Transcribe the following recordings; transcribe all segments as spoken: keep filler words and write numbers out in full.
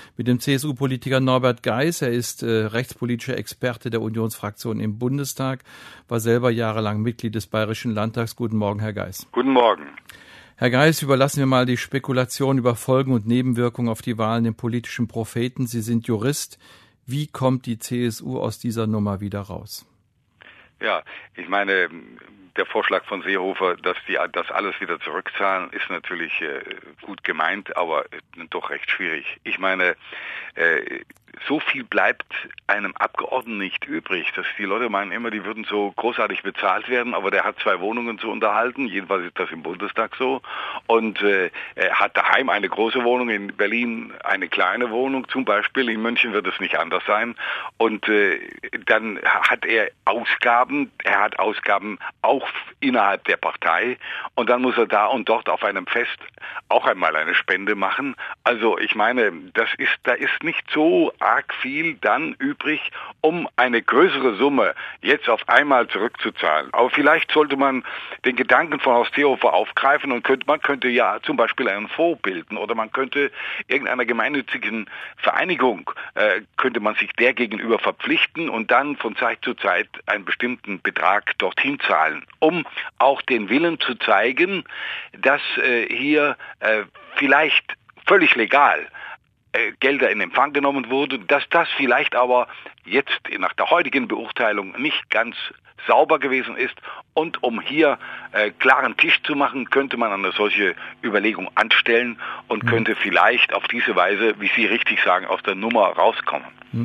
mit dem C S U-Politiker Norbert Geis. Er ist äh, rechtspolitischer Experte der Unionsfraktion im Bundestag, war selber jahrelang Mitglied des Bayerischen Landtags. Guten Morgen, Herr Geis. Guten Morgen. Herr Geis, überlassen wir mal die Spekulation über Folgen und Nebenwirkungen auf die Wahlen den politischen Propheten. Sie sind Jurist. Wie kommt die C S U aus dieser Nummer wieder raus? Ja, ich meine, der Vorschlag von Seehofer, dass die das alles wieder zurückzahlen, ist natürlich äh, gut gemeint, aber äh, doch recht schwierig. Ich meine, äh, so viel bleibt einem Abgeordneten nicht übrig. Dass die Leute meinen immer, die würden so großartig bezahlt werden, aber der hat zwei Wohnungen zu unterhalten. Jedenfalls ist das im Bundestag so. Und äh, er hat daheim eine große Wohnung, in Berlin eine kleine Wohnung zum Beispiel. In München wird es nicht anders sein. Und äh, dann hat er Ausgaben. Er hat Ausgaben auch innerhalb der Partei. Und dann muss er da und dort auf einem Fest auch einmal eine Spende machen. Also ich meine, das ist, da ist nicht so arg viel dann übrig, um eine größere Summe jetzt auf einmal zurückzuzahlen. Aber vielleicht sollte man den Gedanken von Horst Seehofer aufgreifen und könnte, man könnte ja zum Beispiel einen Fonds bilden oder man könnte irgendeiner gemeinnützigen Vereinigung, äh, könnte man sich der gegenüber verpflichten und dann von Zeit zu Zeit einen bestimmten Betrag dorthin zahlen, um auch den Willen zu zeigen, dass äh, hier äh, vielleicht völlig legal Gelder in Empfang genommen wurde, dass das vielleicht aber jetzt nach der heutigen Beurteilung nicht ganz sauber gewesen ist. Und um hier äh, klaren Tisch zu machen, könnte man eine solche Überlegung anstellen und könnte vielleicht auf diese Weise, wie Sie richtig sagen, aus der Nummer rauskommen.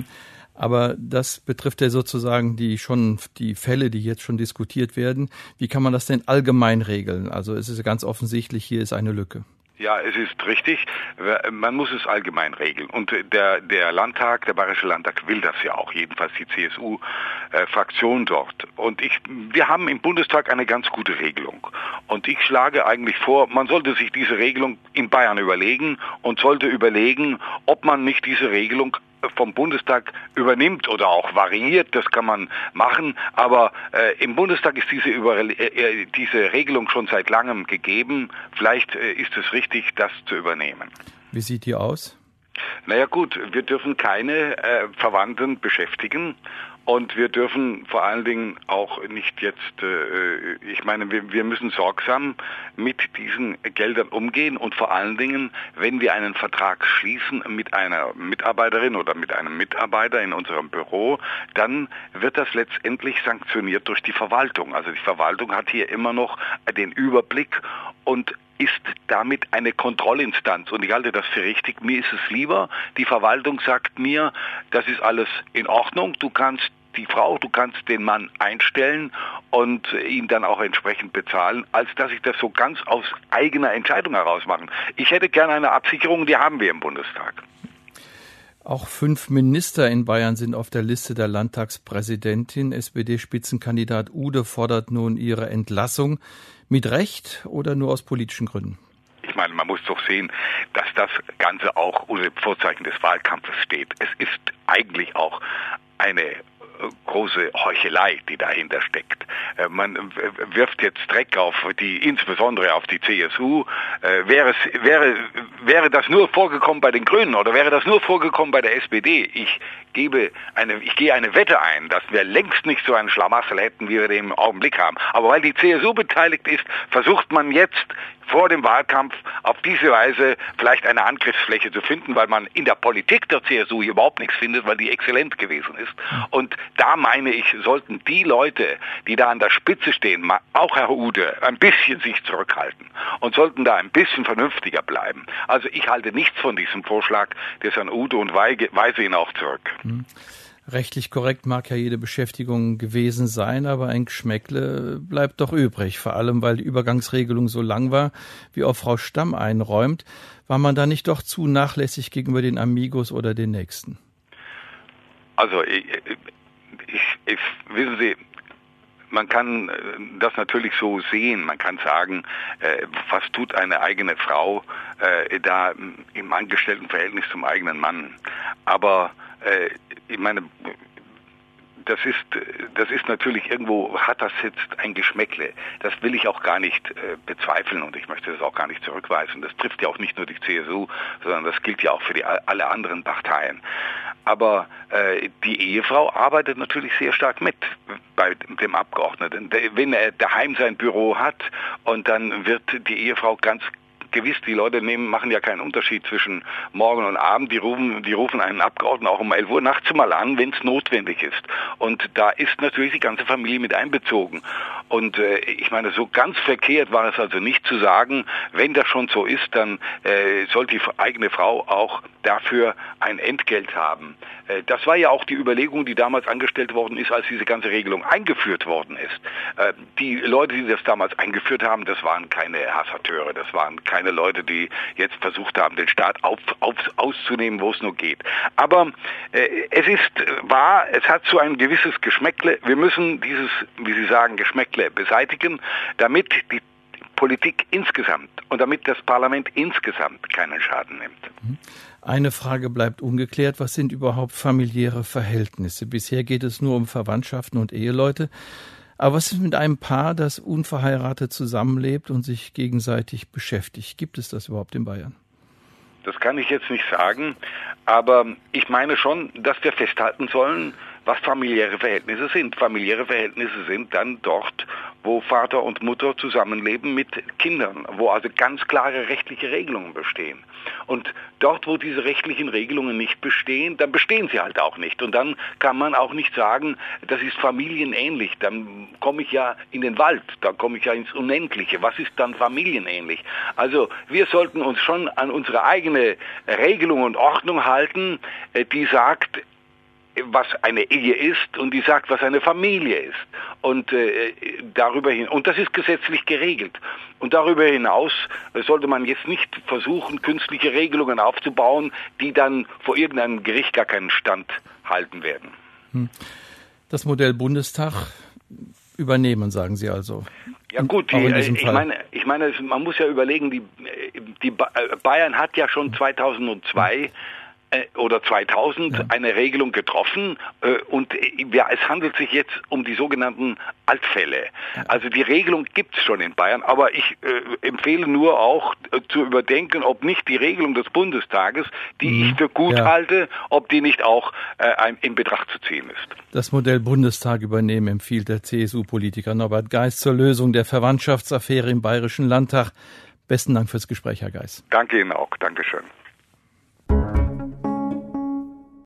Aber das betrifft ja sozusagen die schon die Fälle, die jetzt schon diskutiert werden. Wie kann man das denn allgemein regeln? Also es ist ganz offensichtlich, hier ist eine Lücke. Ja, es ist richtig. Man muss es allgemein regeln. Und der, der Landtag, der Bayerische Landtag will das ja auch, jedenfalls die C S U-Fraktion dort. Und ich, wir haben im Bundestag eine ganz gute Regelung. Und ich schlage eigentlich vor, man sollte sich diese Regelung in Bayern überlegen und sollte überlegen, ob man nicht diese Regelung vom Bundestag übernimmt oder auch variiert, das kann man machen, aber äh, im Bundestag ist diese, Über äh, diese Regelung schon seit langem gegeben. Vielleicht äh, ist es richtig, das zu übernehmen. Wie sieht die aus? Naja gut, wir dürfen keine äh, Verwandten beschäftigen. Und wir dürfen vor allen Dingen auch nicht jetzt, äh, ich meine, wir, wir müssen sorgsam mit diesen Geldern umgehen und vor allen Dingen, wenn wir einen Vertrag schließen mit einer Mitarbeiterin oder mit einem Mitarbeiter in unserem Büro, dann wird das letztendlich sanktioniert durch die Verwaltung. Also die Verwaltung hat hier immer noch den Überblick und ist damit eine Kontrollinstanz. Und ich halte das für richtig. Mir ist es lieber, die Verwaltung sagt mir, das ist alles in Ordnung, du kannst die Frau, du kannst den Mann einstellen und ihn dann auch entsprechend bezahlen, als dass ich das so ganz aus eigener Entscheidung heraus mache. Ich hätte gerne eine Absicherung, die haben wir im Bundestag. Auch fünf Minister in Bayern sind auf der Liste der Landtagspräsidentin. S P D-Spitzenkandidat Ude fordert nun ihre Entlassung. Mit Recht oder nur aus politischen Gründen? Ich meine, man muss doch sehen, dass das Ganze auch unter dem Vorzeichen des Wahlkampfes steht. Es ist eigentlich auch eine große Heuchelei, die dahinter steckt. Man wirft jetzt Dreck auf die, insbesondere auf die C S U. Wäre es, wäre, wäre das nur vorgekommen bei den Grünen oder wäre das nur vorgekommen bei der S P D? Ich gebe eine, ich gehe eine Wette ein, dass wir längst nicht so einen Schlamassel hätten, wie wir den im Augenblick haben. Aber weil die C S U beteiligt ist, versucht man jetzt vor dem Wahlkampf auf diese Weise vielleicht eine Angriffsfläche zu finden, weil man in der Politik der C S U überhaupt nichts findet, weil die exzellent gewesen ist. Und da meine ich, sollten die Leute, die da an der Spitze stehen, auch Herr Ude, ein bisschen sich zurückhalten und sollten da ein bisschen vernünftiger bleiben. Also ich halte nichts von diesem Vorschlag des Herrn Ude und weise ihn auch zurück. Hm. Rechtlich korrekt mag ja jede Beschäftigung gewesen sein, aber ein Geschmäckle bleibt doch übrig. Vor allem, weil die Übergangsregelung so lang war, wie auch Frau Stamm einräumt. War man da nicht doch zu nachlässig gegenüber den Amigos oder den Nächsten? Also, ich, ich, ich, wissen Sie, man kann das natürlich so sehen. Man kann sagen, äh, was tut eine eigene Frau äh, da im Angestelltenverhältnis zum eigenen Mann? Aber äh, ich meine, das ist, das ist natürlich irgendwo, hat das jetzt ein Geschmäckle. Das will ich auch gar nicht äh, bezweifeln und ich möchte das auch gar nicht zurückweisen. Das trifft ja auch nicht nur die C S U, sondern das gilt ja auch für die, alle anderen Parteien. Aber äh, die Ehefrau arbeitet natürlich sehr stark mit bei dem Abgeordneten. Wenn er daheim sein Büro hat und dann wird die Ehefrau ganz gewiss, die Leute nehmen, machen ja keinen Unterschied zwischen Morgen und Abend. Die rufen, die rufen einen Abgeordneten auch um elf Uhr nachts mal an, wenn es notwendig ist. Und da ist natürlich die ganze Familie mit einbezogen. Und äh, ich meine, so ganz verkehrt war es also nicht zu sagen, wenn das schon so ist, dann äh, soll die eigene Frau auch dafür ein Entgelt haben. Äh, das war ja auch die Überlegung, die damals angestellt worden ist, als diese ganze Regelung eingeführt worden ist. Äh, die Leute, die das damals eingeführt haben, das waren keine Hasarteure, das waren keine Leute, die jetzt versucht haben, den Staat auf, auf, auszunehmen, wo es nur geht. Aber äh, es ist wahr, es hat so ein gewisses Geschmäckle. Wir müssen dieses, wie Sie sagen, Geschmäckle beseitigen, damit die Politik insgesamt und damit das Parlament insgesamt keinen Schaden nimmt. Eine Frage bleibt ungeklärt. Was sind überhaupt familiäre Verhältnisse? Bisher geht es nur um Verwandtschaften und Eheleute. Aber was ist mit einem Paar, das unverheiratet zusammenlebt und sich gegenseitig beschäftigt? Gibt es das überhaupt in Bayern? Das kann ich jetzt nicht sagen, aber ich meine schon, dass wir festhalten sollen, was familiäre Verhältnisse sind. Familiäre Verhältnisse sind dann dort, wo Vater und Mutter zusammenleben mit Kindern, wo also ganz klare rechtliche Regelungen bestehen. Und dort, wo diese rechtlichen Regelungen nicht bestehen, dann bestehen sie halt auch nicht. Und dann kann man auch nicht sagen, das ist familienähnlich. Dann komme ich ja in den Wald, dann komme ich ja ins Unendliche. Was ist dann familienähnlich? Also wir sollten uns schon an unsere eigene Regelung und Ordnung halten, die sagt, was eine Ehe ist und die sagt, was eine Familie ist. Und äh, darüber hin und das ist gesetzlich geregelt. Und darüber hinaus sollte man jetzt nicht versuchen, künstliche Regelungen aufzubauen, die dann vor irgendeinem Gericht gar keinen Stand halten werden. Das Modell Bundestag übernehmen, sagen Sie also? Ja gut, die, ich meine, ich meine, man muss ja überlegen, die, die Bayern hat ja schon zweitausendzwei oder zweitausend ja. eine Regelung getroffen äh, und äh, ja, es handelt sich jetzt um die sogenannten Altfälle. Ja. Also die Regelung gibt es schon in Bayern, aber ich äh, empfehle nur auch äh, zu überdenken, ob nicht die Regelung des Bundestages, die mhm. ich für gut ja. halte, ob die nicht auch äh, in Betracht zu ziehen ist. Das Modell Bundestag übernehmen empfiehlt der C S U-Politiker Norbert Geis zur Lösung der Verwandtschaftsaffäre im Bayerischen Landtag. Besten Dank fürs Gespräch, Herr Geis. Danke Ihnen auch. Dankeschön.